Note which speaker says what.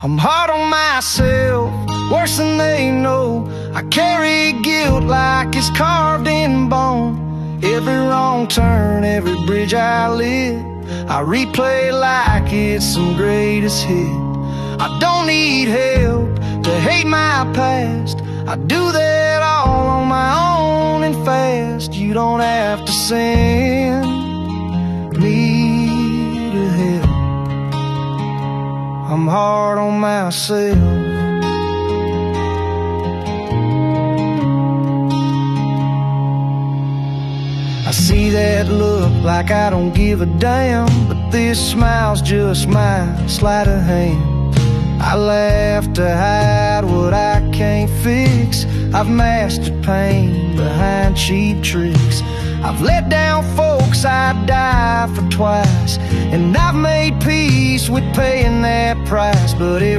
Speaker 1: I'm hard on myself, worse than they know. I carry guilt like it's carved in bone. Every wrong turn, every bridge I lit, I replay like it's some greatest hit. I don't need help to hate my past. I do that all on my own and fast. You don't have to send me to hell. I'm hard on myself. I see that look like I don't give a damn, but this smile's just my sleight of hand. I laugh to hide what I can't fix. I've mastered pain behind cheap tricks. I've let down folks I'd die for twice, and I've made peace with paying that price. But